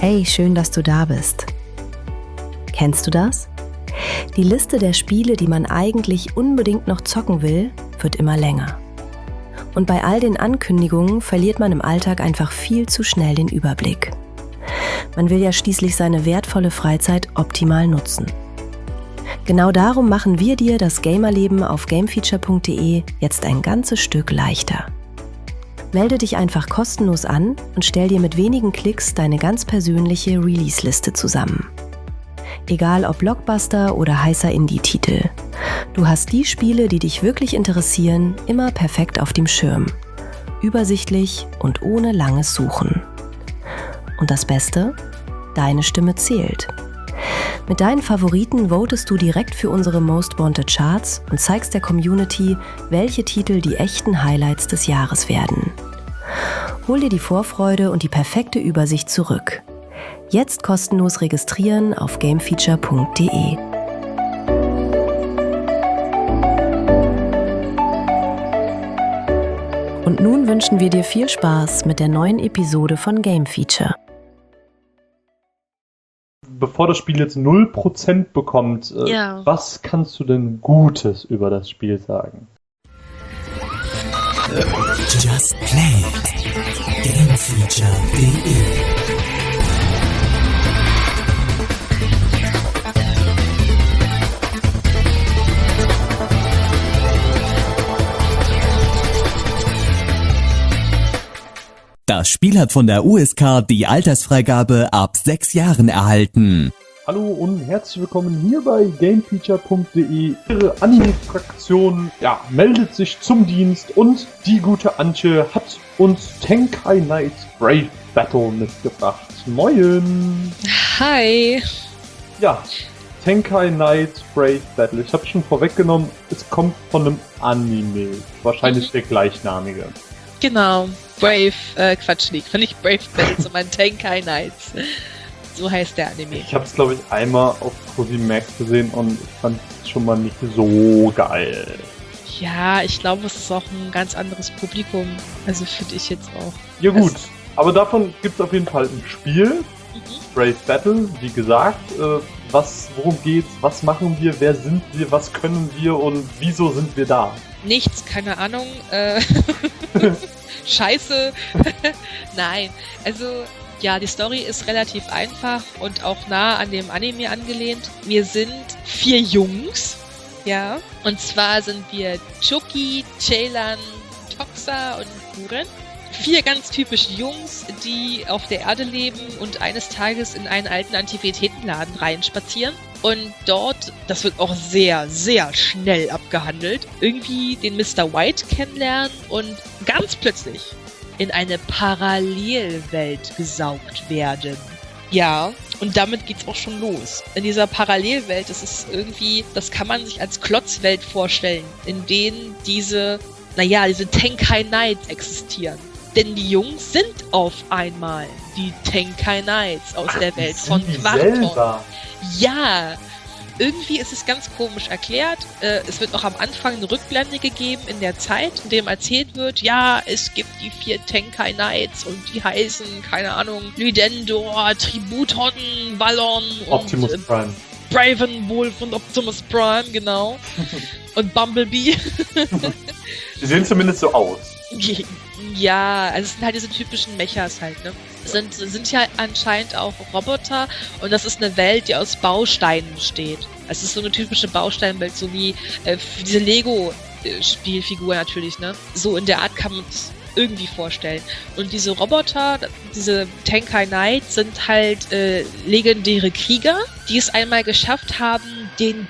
Hey, schön, dass du da bist. Kennst du das? Die Liste der Spiele, die man eigentlich unbedingt noch zocken will, wird immer länger. Und bei all den Ankündigungen verliert man im Alltag einfach viel zu schnell den Überblick. Man will ja schließlich seine wertvolle Freizeit optimal nutzen. Genau darum machen wir dir das Gamerleben auf gamefeature.de jetzt ein ganzes Stück leichter. Melde dich einfach kostenlos an und stell dir mit wenigen Klicks deine ganz persönliche Release-Liste zusammen. Egal ob Blockbuster oder heißer Indie-Titel. Du hast die Spiele, die dich wirklich interessieren, immer perfekt auf dem Schirm. Übersichtlich und ohne langes Suchen. Und das Beste? Deine Stimme zählt. Mit deinen Favoriten votest du direkt für unsere Most Wanted Charts und zeigst der Community, welche Titel die echten Highlights des Jahres werden. Hol dir die Vorfreude und die perfekte Übersicht zurück. Jetzt kostenlos registrieren auf gamefeature.de. Und nun wünschen wir dir viel Spaß mit der neuen Episode von Game Feature. Bevor das Spiel jetzt 0% bekommt, was kannst du denn Gutes über das Spiel sagen? Just Play Gamefeature.de. Das Spiel hat von der USK die Altersfreigabe ab 6 Jahren erhalten. Hallo und herzlich willkommen hier bei gamefeature.de. Ihre Anime-Fraktion meldet sich zum Dienst und die gute Antje hat uns Tenkai Knight Brave Battle mitgebracht. Moin! Hi! Ja, Tenkai Knight Brave Battle. Ich habe schon vorweggenommen, es kommt von einem Anime. Wahrscheinlich der gleichnamige. Genau, Brave, nicht Brave Battle, sondern Tenkai Knights. So heißt der Anime. Ich habe es, glaube ich, einmal auf ProSieben Max gesehen und ich fand es schon mal nicht so geil. Ja, ich glaube, es ist auch ein ganz anderes Publikum. Also finde ich jetzt auch. Ja gut, aber davon gibt es auf jeden Fall ein Spiel. Brave Battle, wie gesagt. Worum geht's? Was machen wir? Wer sind wir? Was können wir? Und wieso sind wir da? Nichts, keine Ahnung. Scheiße. Nein, also... Ja, die Story ist relativ einfach und auch nah an dem Anime angelehnt. Wir sind 4 Jungs, ja. Und zwar sind wir Choki, Ceylan, Toxa und Guren. 4 ganz typische Jungs, die auf der Erde leben und eines Tages in einen alten Antiquitätenladen reinspazieren. Und dort, das wird auch sehr, sehr schnell abgehandelt, irgendwie den Mr. White kennenlernen und ganz plötzlich in eine Parallelwelt gesaugt werden. Ja, und damit geht's auch schon los. In dieser Parallelwelt, das kann man sich als Klotzwelt vorstellen, in denen diese Tenkai Knights existieren. Denn die Jungs sind auf einmal die Tenkai Knights aus der Welt von Quarton. Ja, irgendwie ist es ganz komisch erklärt. Es wird auch am Anfang eine Rückblende gegeben in der Zeit, in dem erzählt wird, ja, es gibt die 4 Tenkai Knights und die heißen, keine Ahnung, Lydendor, Tributon, Vallon Optimus und Prime. Bravenwolf und Optimus Prime, genau. Und Bumblebee. Die sehen zumindest so aus. Ja, also es sind halt diese typischen Mechas halt, ne? Sind ja anscheinend auch Roboter und das ist eine Welt, die aus Bausteinen besteht. Es ist so eine typische Bausteinwelt, so wie diese Lego-Spielfigur natürlich, ne? So in der Art kann man es irgendwie vorstellen. Und diese Roboter, diese Tenkai Knights, sind halt legendäre Krieger, die es einmal geschafft haben, den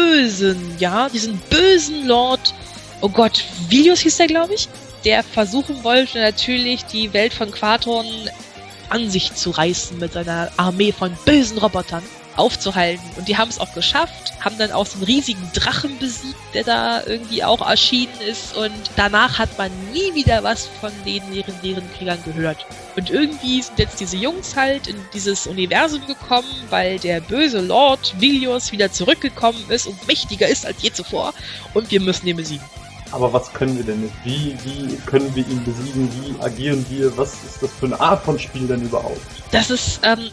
diesen bösen Lord, oh Gott, Vilius hieß der, glaube ich, der versuchen wollte natürlich die Welt von Quarton an sich zu reißen mit seiner Armee von bösen Robotern aufzuhalten. Und die haben es auch geschafft, haben dann auch so einen riesigen Drachen besiegt, der da irgendwie auch erschienen ist. Und danach hat man nie wieder was von den legendären Kriegern gehört. Und irgendwie sind jetzt diese Jungs halt in dieses Universum gekommen, weil der böse Lord Vilius wieder zurückgekommen ist und mächtiger ist als je zuvor. Und wir müssen ihn besiegen. Aber was können wir denn nicht? Wie können wir ihn besiegen? Wie agieren wir? Was ist das für eine Art von Spiel denn überhaupt? Das ist ein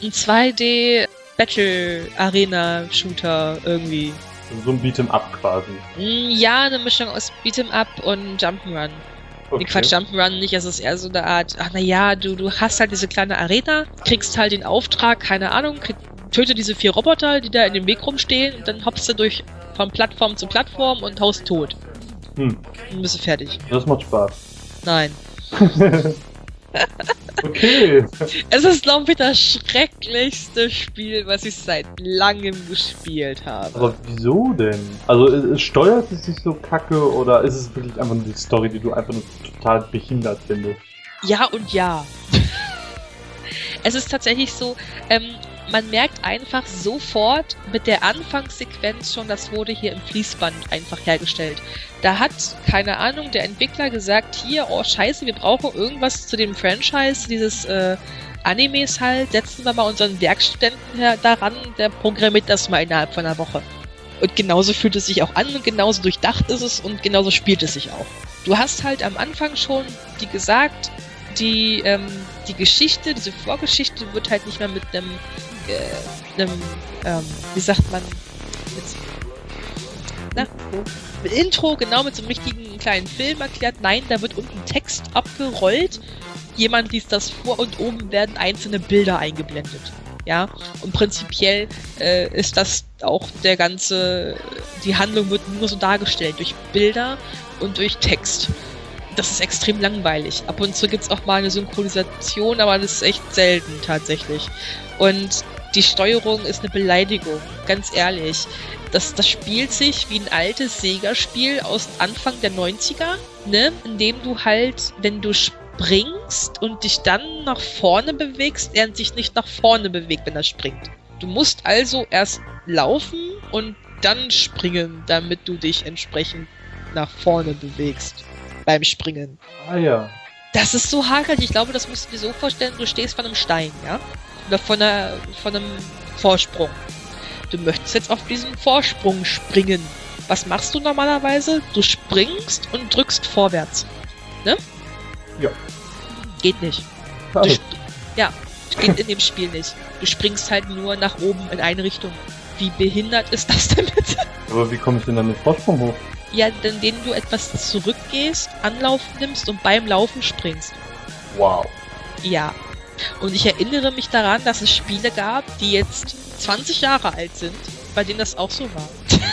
2D-Battle-Arena-Shooter irgendwie. So ein Beat'em-up quasi. Ja, eine Mischung aus Beat'em-up und Jump'n'Run. Okay. Quatsch, Jump'n'Run nicht, es ist eher so eine Art, du hast halt diese kleine Arena, kriegst halt den Auftrag, keine Ahnung, töte diese 4 Roboter, die da in dem Weg rumstehen und dann hoppst du von Plattform zu Plattform und haust tot. Dann bist du fertig. Das macht Spaß. Nein. Okay. Es ist, glaube ich, das schrecklichste Spiel, was ich seit langem gespielt habe. Aber wieso denn? Also steuert es sich so kacke oder ist es wirklich einfach nur die Story, die du einfach nur total behindert findest? Ja und ja. Es ist tatsächlich so, man merkt einfach sofort mit der Anfangssequenz schon, das wurde hier im Fließband einfach hergestellt. Da hat, keine Ahnung, der Entwickler gesagt, hier, oh scheiße, wir brauchen irgendwas zu dem Franchise dieses Animes halt, setzen wir mal unseren Werkstudenten daran, der programmiert das mal innerhalb von einer Woche. Und genauso fühlt es sich auch an und genauso durchdacht ist es und genauso spielt es sich auch. Du hast halt am Anfang schon, wie gesagt, die Geschichte, diese Vorgeschichte wird halt nicht mehr mit einem wie sagt man, mit Intro, genau, mit so einem richtigen kleinen Film erklärt. Nein, da wird unten Text abgerollt, jemand liest das vor und oben werden einzelne Bilder eingeblendet. Ja, und prinzipiell ist das auch die Handlung wird nur so dargestellt, durch Bilder und durch Text. Das ist extrem langweilig. Ab und zu gibt's auch mal eine Synchronisation, aber das ist echt selten tatsächlich. Und die Steuerung ist eine Beleidigung, ganz ehrlich. Das spielt sich wie ein altes Sega-Spiel aus Anfang der 90er, ne? In dem du halt, wenn du springst und dich dann nach vorne bewegst, er sich nicht nach vorne bewegt, wenn er springt. Du musst also erst laufen und dann springen, damit du dich entsprechend nach vorne bewegst beim Springen. Ah ja. Das ist so hakelig. Ich glaube, das musst du dir so vorstellen, du stehst vor einem Stein, ja? Oder von einem Vorsprung. Du möchtest jetzt auf diesen Vorsprung springen. Was machst du normalerweise? Du springst und drückst vorwärts. Ne? Ja. Geht nicht. Geht in dem Spiel nicht. Du springst halt nur nach oben in eine Richtung. Wie behindert ist das denn bitte? Aber wie komme ich denn dann den Vorsprung hoch? Ja, indem du etwas zurückgehst, Anlauf nimmst und beim Laufen springst. Wow. Ja. Und ich erinnere mich daran, dass es Spiele gab, die jetzt 20 Jahre alt sind, bei denen das auch so war.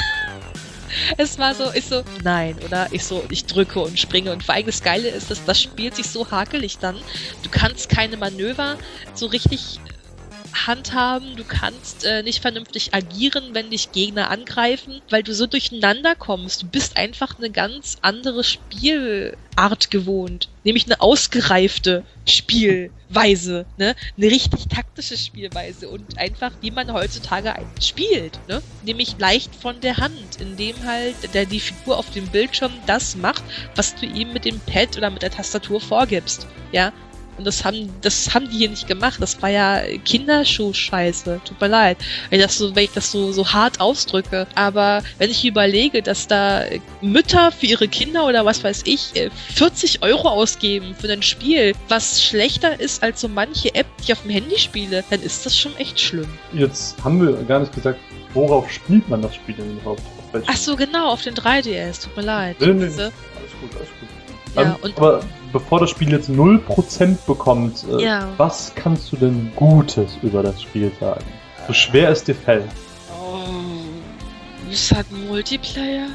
Es war so, nein, oder? Ich drücke und springe. Und vor allem das Geile ist, dass das spielt sich so hakelig dann. Du kannst keine Manöver so richtig handhaben, du kannst nicht vernünftig agieren, wenn dich Gegner angreifen, weil du so durcheinander kommst. Du bist einfach eine ganz andere Spielart gewohnt. Nämlich eine ausgereifte Spielweise, ne? Eine richtig taktische Spielweise und einfach, wie man heutzutage spielt, ne? Nämlich leicht von der Hand, indem halt die Figur auf dem Bildschirm das macht, was du ihm mit dem Pad oder mit der Tastatur vorgibst, ja? Und das haben die hier nicht gemacht. Das war ja Kinderschuh-Scheiße. Tut mir leid, wenn ich das so hart ausdrücke. Aber wenn ich überlege, dass da Mütter für ihre Kinder oder was weiß ich 40 € ausgeben für ein Spiel, was schlechter ist als so manche App, die ich auf dem Handy spiele, dann ist das schon echt schlimm. Jetzt haben wir gar nicht gesagt, worauf spielt man das Spiel denn überhaupt? Ach so, genau, auf den 3DS. Tut mir leid. Nee. Alles gut. Ja, aber bevor das Spiel jetzt 0% bekommt, was kannst du denn Gutes über das Spiel sagen? So schwer es dir fällt. Oh, es hat einen Multiplayer.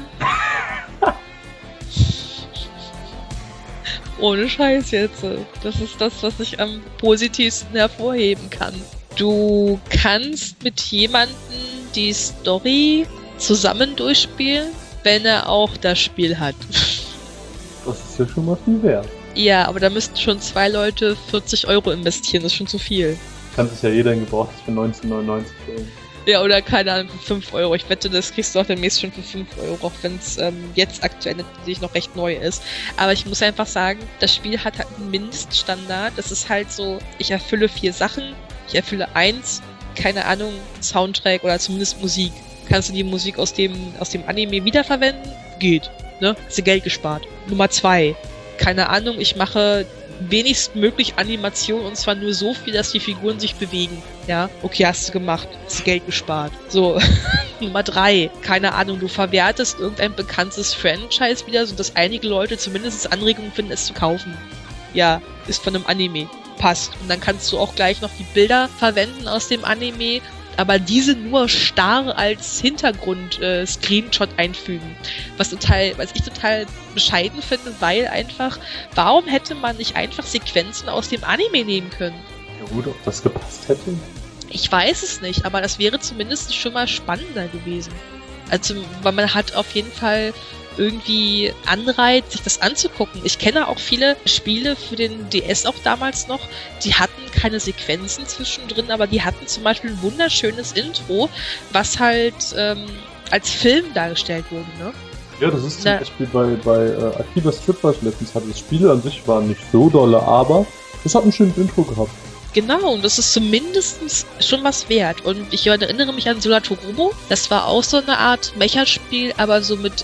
Ohne Scheiß jetzt. Das ist das, was ich am positivsten hervorheben kann. Du kannst mit jemandem die Story zusammen durchspielen, wenn er auch das Spiel hat. Das ist ja schon mal viel wert. Ja, aber da müssten schon 2 Leute 40 € investieren, das ist schon zu viel. Kann sich ja jeder in Gebrauchtes für 19,99 holen. Ja, oder keine Ahnung, für 5 €. Ich wette, das kriegst du auch demnächst schon für 5 €, auch wenn es jetzt aktuell natürlich noch recht neu ist. Aber ich muss einfach sagen, das Spiel hat halt einen Mindeststandard. Das ist halt so, ich erfülle 4 Sachen. Ich erfülle 1, keine Ahnung, Soundtrack oder zumindest Musik. Kannst du die Musik aus dem Anime wiederverwenden? Geht. ne? Hast du Geld gespart. Nummer 2, keine Ahnung, ich mache wenigstmöglich Animation und zwar nur so viel, dass die Figuren sich bewegen. Ja, okay, hast du gemacht. Hast du Geld gespart. So, Nummer 3, keine Ahnung, du verwertest irgendein bekanntes Franchise wieder, sodass einige Leute zumindest Anregungen finden, es zu kaufen. Ja, ist von einem Anime. Passt. Und dann kannst du auch gleich noch die Bilder verwenden aus dem Anime, aber diese nur starr als Hintergrund-Screenshot einfügen. Was ich total bescheiden finde, weil einfach, warum hätte man nicht einfach Sequenzen aus dem Anime nehmen können? Ja gut, ob das gepasst hätte? Ich weiß es nicht, aber das wäre zumindest schon mal spannender gewesen. Also, weil man hat auf jeden Fall irgendwie Anreiz, sich das anzugucken. Ich kenne auch viele Spiele für den DS auch damals noch, die hatten keine Sequenzen zwischendrin, aber die hatten zum Beispiel ein wunderschönes Intro, was halt als Film dargestellt wurde, ne? Ja, das ist zum Beispiel bei Akiba Strip, was ich letztens hatte. Das Spiel an sich war nicht so dolle, aber es hat ein schönes Intro gehabt. Genau, und das ist zumindest schon was wert. Und ich erinnere mich an Solatorobo. Das war auch so eine Art Mecha-Spiel, aber so mit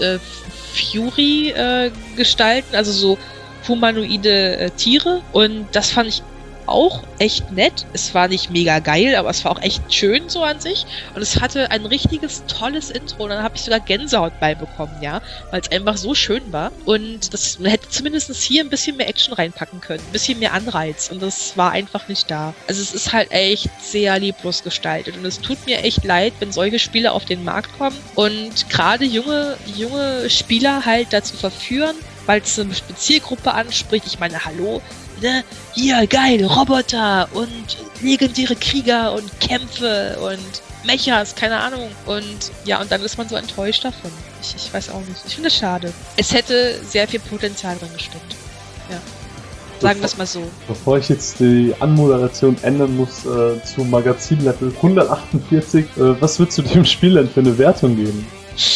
Fury-Gestalten, also so humanoide Tiere. Und das fand ich auch echt nett. Es war nicht mega geil, aber es war auch echt schön so an sich. Und es hatte ein richtiges, tolles Intro. Und dann habe ich sogar Gänsehaut beibekommen, ja, weil es einfach so schön war. Und man hätte zumindest hier ein bisschen mehr Action reinpacken können. Ein bisschen mehr Anreiz. Und das war einfach nicht da. Also es ist halt echt sehr lieblos gestaltet. Und es tut mir echt leid, wenn solche Spiele auf den Markt kommen und gerade junge Spieler halt dazu verführen, weil es eine Zielgruppe anspricht. Ich meine, hallo, ne? Hier, geil, Roboter und legendäre Krieger und Kämpfe und Mechas, keine Ahnung. Und ja, und dann ist man so enttäuscht davon. Ich weiß auch nicht. Ich finde es schade. Es hätte sehr viel Potenzial drin gesteckt. Ja. Sagen wir es mal so. Bevor ich jetzt die Anmoderation ändern muss zu Magazinlevel 148, was würdest du dem Spiel denn für eine Wertung geben?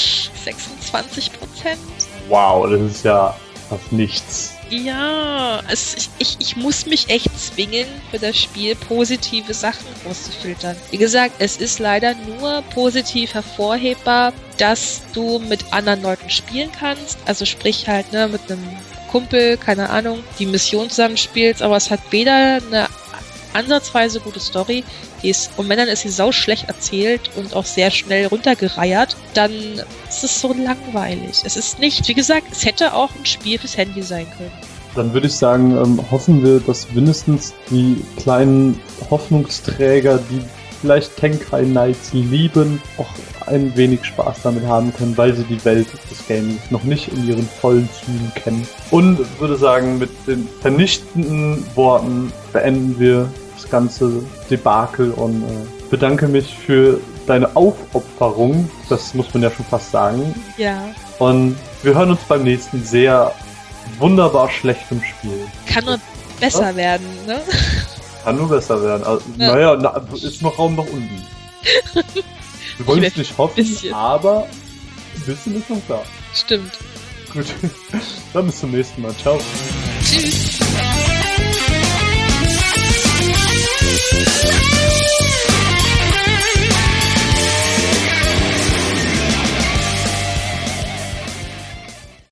26%. Wow, das ist ja fast nichts. Ja, ich muss mich echt zwingen, für das Spiel positive Sachen rauszufiltern. Wie gesagt, es ist leider nur positiv hervorhebbar, dass du mit anderen Leuten spielen kannst. Also sprich halt, ne, mit einem Kumpel, keine Ahnung, die Mission zusammen spielst, aber es hat weder eine ansatzweise gute Story, und wenn dann ist sie sau schlecht erzählt und auch sehr schnell runtergereiert, dann ist es so langweilig. Es ist nicht, wie gesagt, es hätte auch ein Spiel fürs Handy sein können. Dann würde ich sagen, hoffen wir, dass mindestens die kleinen Hoffnungsträger, die vielleicht Tenkai Knights lieben, auch ein wenig Spaß damit haben können, weil sie die Welt des Gamings noch nicht in ihren vollen Zügen kennen. Und würde sagen, mit den vernichtenden Worten beenden wir das ganze Debakel und bedanke mich für deine Aufopferung, das muss man ja schon fast sagen. Ja. Und wir hören uns beim nächsten sehr wunderbar schlechtem Spiel. Kann nur besser werden, ne? Kann nur besser werden. Also, ja. Naja, ist noch Raum nach unten. Wir wollen es nicht hoffen, aber ein bisschen ist noch da. Stimmt. Gut, dann bis zum nächsten Mal. Ciao. Tschüss.